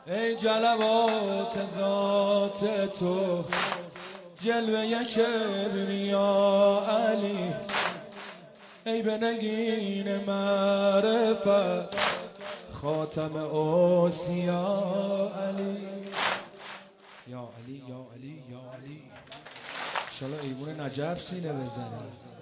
ای جلوات ذات تو، جلوه کبریا علی، ای به نگین معرفت خاتم اوصیا علی. یا علی یا علی یا علی. انشالله ایوون نجف سینه بزنه.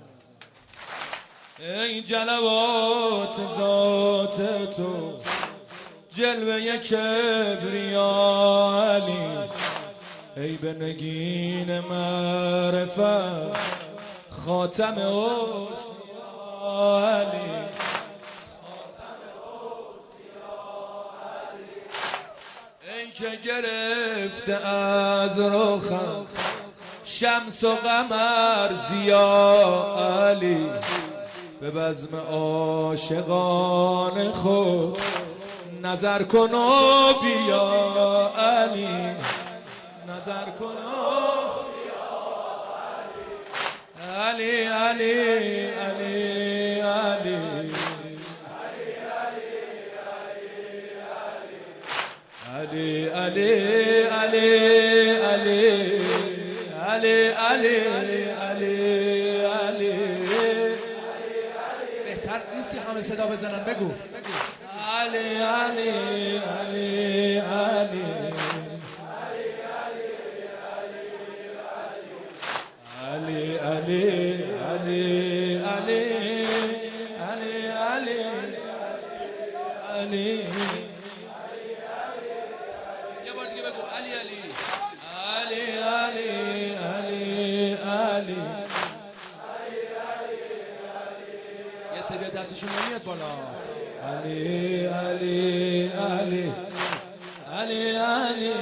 ای جلوات ذات تو، جلوه کبریا علی، ای به نگین معرفت خاتم اوصیا علی. ای که گرفته از رخم شمس و قمر ضیا علی، به بزم عاشقان خود نظر کن و بیا علی، نظر کن و بیا علی. علی علی علی علی علی علی علی علی علی علی. بهتر نیست که همه صدا بزنن؟ بگو علی علی علی علی علی علی علی علی علی علی. یه بار دیگه بگو علی علی علی علی علی علی. یه سری دستشون نمیاد بالا. علی علی علی علی علی.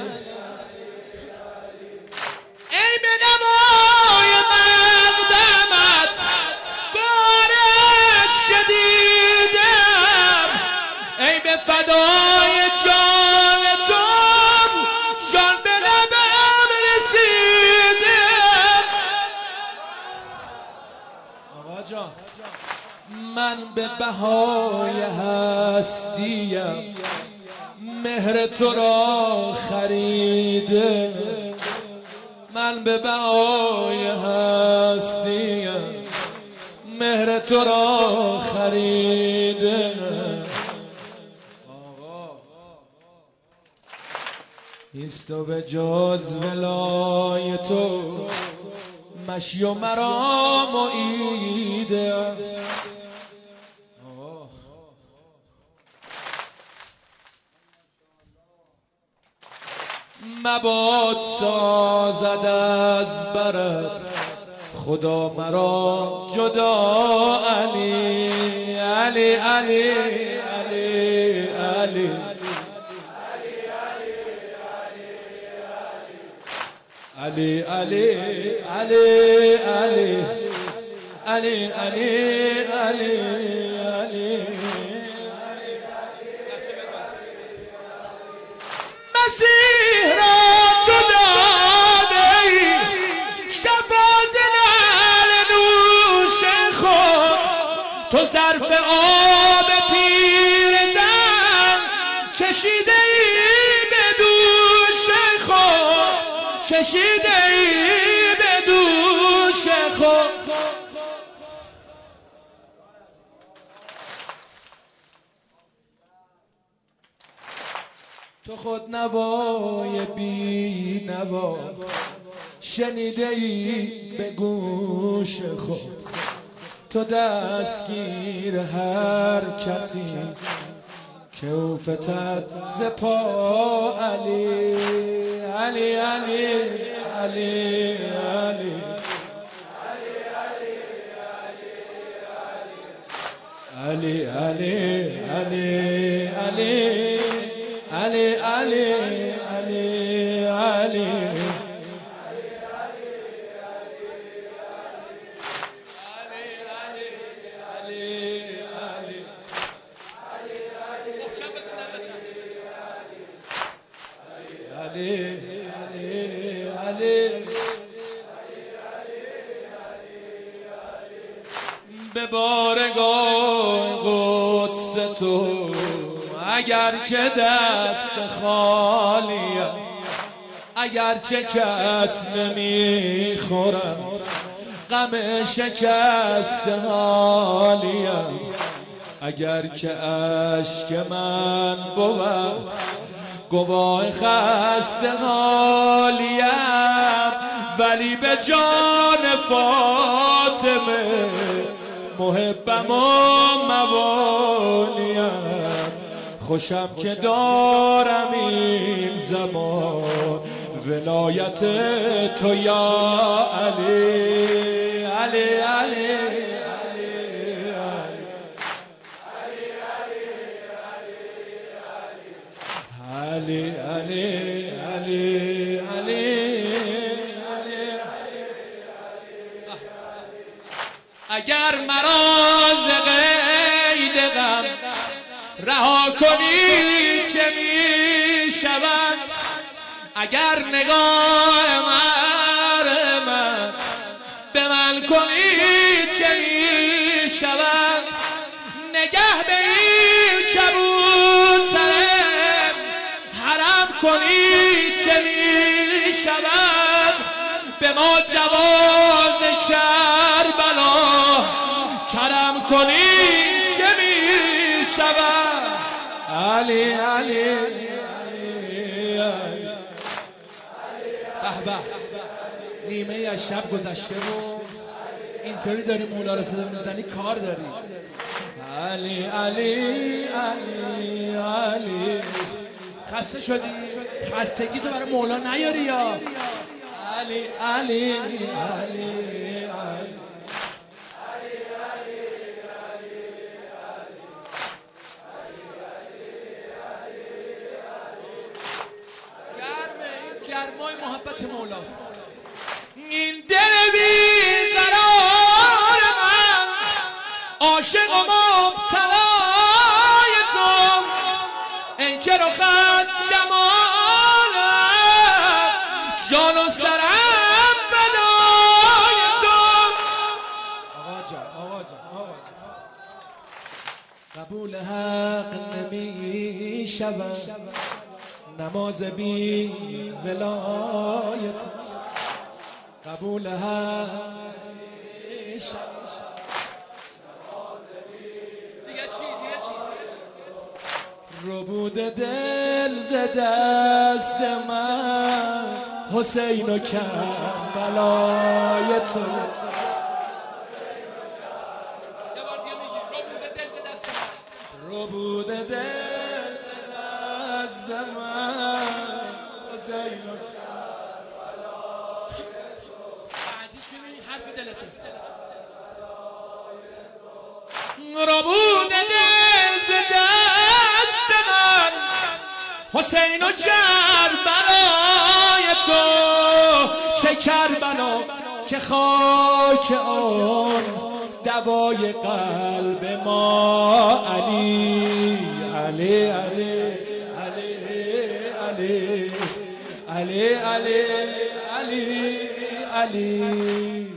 ای به نمای مقدمت بارش که دیدم، ای به فدای جان تو جان به لبم رسیدم. آقا جان من به بهای هستیم مهر تو را خریده، من به بهای هستیم مهر تو را خریده. آقا نیست و به جز ولای تو مشی و مرام و ایده. مباد سازد از برت خدا مرا جدا علی علی علی علی علی علی علی علی علی علی علی علی. مسیح را تو داده ای شفا ز لعل نوش خود، تو ظرف آب پیرزن چشیده ای به دوش خود، چشیده ای به دوش خود. تو خود نوای بی نوا شنیده ای به گوش خود، تو دستگیر هر کسی که اوفتد ز پا علی علی علی علی علی علی علی علی علی علی علی علی علی. به بارگاه قدس تو اگر که دست خالیم، اگر چه کس نمیخورم، غم شکست حالیم. اگر که اشک من بود گواه خسته حالیم، ولی به جان فاطمه محبم و موالیم. خوشم که دارم این زمان ولایت تو یا علی علی علی علی علی علی علی. اگر مرا ز قید غم رها کنی چه می شود، اگر نگاه من به من کنی چه می شود، نگه به این کبوتر حرم کنی چه می شود، به ما جواز کربلا کرم کنی چه می شود. علی علی به به. نیمه از شب گذشته و اینطوری داری مولا رو صدا میزنی کار داری. علی علی علی علی. خسته شدی؟ خستگی تو برای مولا نیاری یا علی علی علی علی. گرمای محبت مولاست. این دل بی قرار من عاشق و مبتلای تو، این که رخت جمالت جان و سرم فدای تو. آقا جان قبول حق نمی شود، نماز بی ولایت قبول حق دیگه چی ربود دل ز دست من حسین و کربلای تو. ربود دل ز دست من حسین و بعدیش ببین حرف دلته. ربود دل ز دست من حسین و کربلای تو. چه کربلا که خاک آن دوای قلب ما. علی علی علی علی علی علی علی علی علی.